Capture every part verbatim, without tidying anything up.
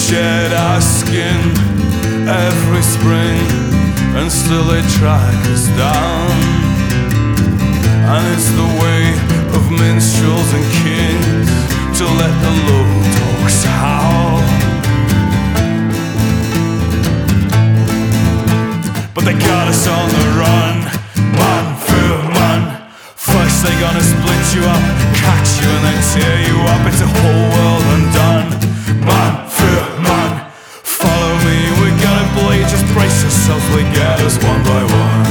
shed our skin every spring, and still they track us down. And it's the way of minstrels and kings to let the low dogs howl. But they got us on the run, man for man. First they gonna split you up, catch you and then tear you up. It's a whole world undone, man for man. Follow me, we're gonna bleed, just brace yourself, they get us one by one.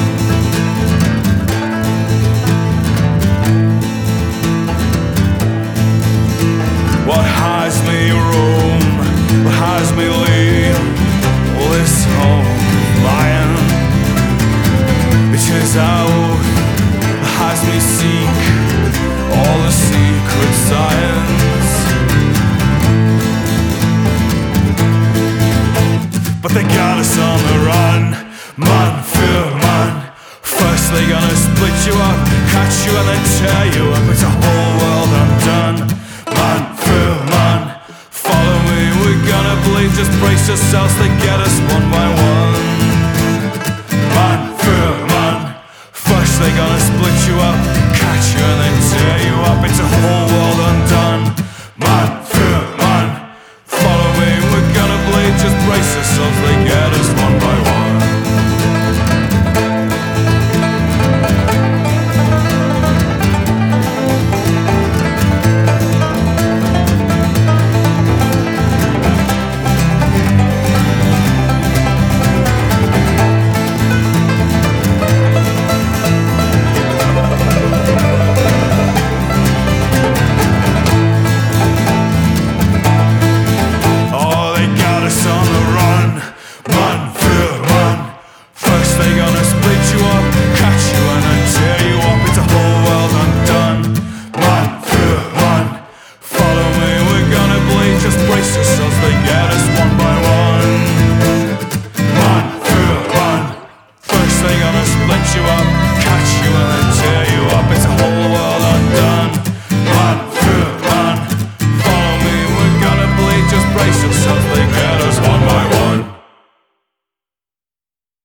What has me roam, what has me leave this home lying? It is out, it has me seek all the secret science. But they got us on the run, man for man. First they gonna split you up, catch you and then tear you up. It's a whole world undone, man for man. Follow me, we're gonna bleed, just brace yourselves, they get us one by one. Man for man. First they gonna split you up, catch you and then tear you up. It's a whole world undone.